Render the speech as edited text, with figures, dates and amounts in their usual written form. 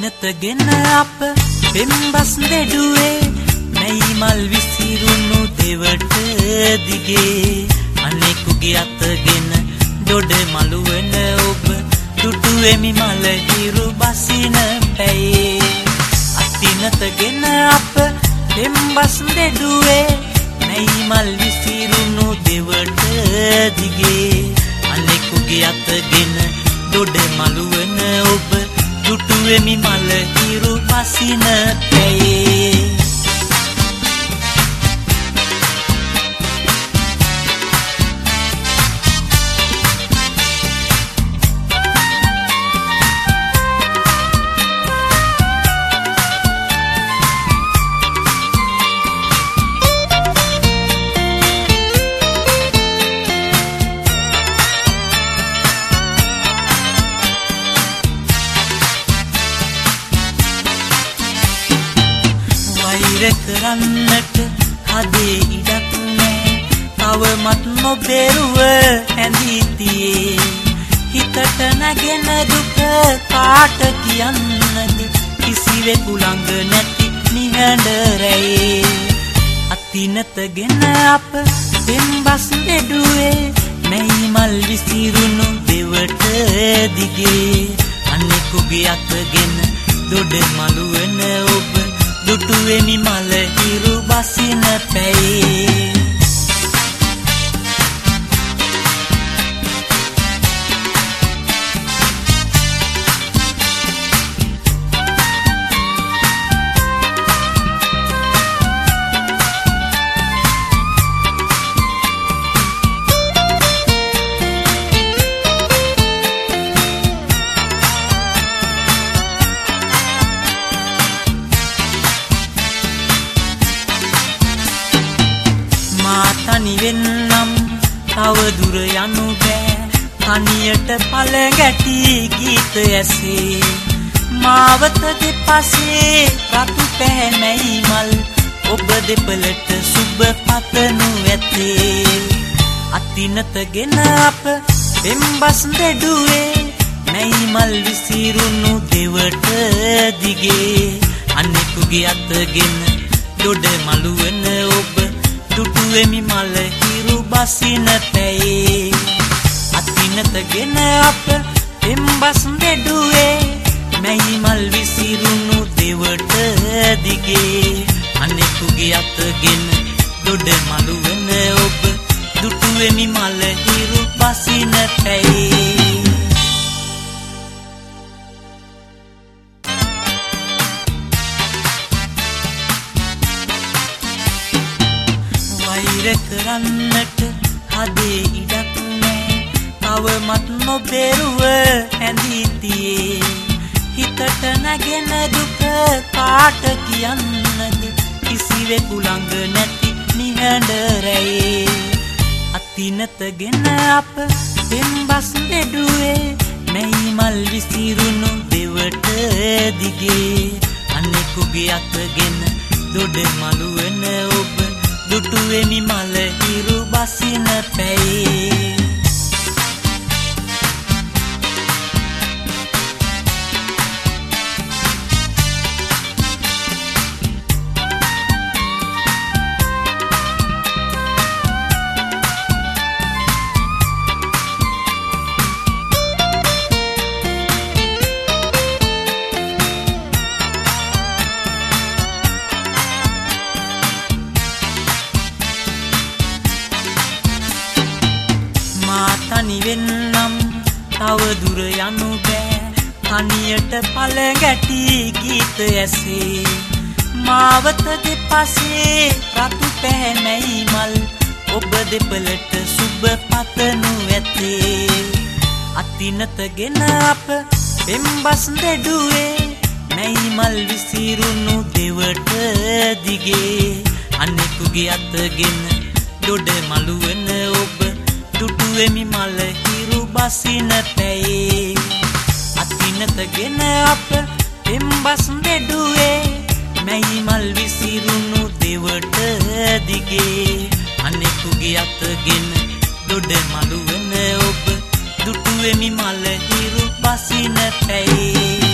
අතිනතගෙන අප පෙම්බස් දෙඩුවේ නැයි මල් විසිරුණු දෙවට දිගේ අනෙකුගේ අතගෙන දොඩ මළුවන ඔබ දුටුවෙමි මල හිරු බසින පැයේ අතිනතගෙන අප පෙම්බස් දෙඩුවේ නැයි මල් විසිරුණු දෙවට දිගේ අනෙකුගේ අතගෙන දොඩ මළුවන ඔබ දුටුවෙමි මල හිරු බසින පැයේ කරන්නට හදේ ඉඩක් නෑ තවමත් නොබෙරුව ඇඳී තියේ හිතට නැගෙන දුක කාට කියන්නද කිසිවෙකු ළඟ නැති නිහඬ රැයේ අතිනතගෙන අප පෙම්බස් දෙඩුවේ නැයි මල් විසිරුණු දෙවට දිගේ අනෙකුගේ අතගෙන දොඩ මළුවන ඔබ දුටුවෙමි මල හිරු බසින පැයේ තනිවෙන්නම් තව දුර යනු බෑ තනියට පල ගැටි ගීත ඇසේ මාවත දෙපසේ රතු පැහැමැයි මල් ඔබ දෙපලට සුබ පතනු ඇතේ අතිනතගෙන අප පෙම්බස් දෙඩුවේ නැයි මල් විසිරුණු දෙවට දිගේ අනෙකුගේ අතගෙන දොඩ මළුවන ඔබ දුටුවෙමි මල හිරු බසින පැයේ අතිනතගෙන අප පෙම්බස් දෙඩුවේ නැයි මල් විසිරුණු දෙවට දිගේ අනෙකුගේ අතගෙන දොඩ මළුවන ඔබ දුටුවෙමි මල හිරු බසින පැයේ කරන්නට හදේ ඉඩක් නෑ තවමත් නොබෙරුව ඇඳී තියේ හිතට නැගෙන දුක කාට කියන්නද කිසිවෙකු ළඟ නැති නිහඬ රැයේ අතිනතගෙන අප පෙම්බස් දෙඩුවේ නැයි මල් විසිරුණු දෙවට දිගේ අනෙකුගේ අතගෙන දොඩ මළුවන ඔබ දුටුවෙමි මල හිරු බසින පැයේ තනිවෙන්නම් තව දුර යනු බෑ තනියට පල ගැටි ගීත ඇසේ මාවත දෙපසේ රතු පැහැමැයි මල් ඔබ දෙපලට සුබ පතනු ඇතේ අතිනතගෙන අප පෙම්බස් දෙඩුවේ නැයි මල් විසිරුණු දෙවට දිගේ අනෙකුගේ අතගෙන දොඩ මළුවන ඔබ දුටුවෙමි මල හිරු බසින පැයේ අතිනතගෙන අප පෙම්බස් දෙඩුවේ නැයි මල් විසිරුණු දෙවට දිගේ අනෙකුගේ අතගෙන දොඩ මළුවන ඔබ දුටුවෙමි මල හිරු බසින පැයේ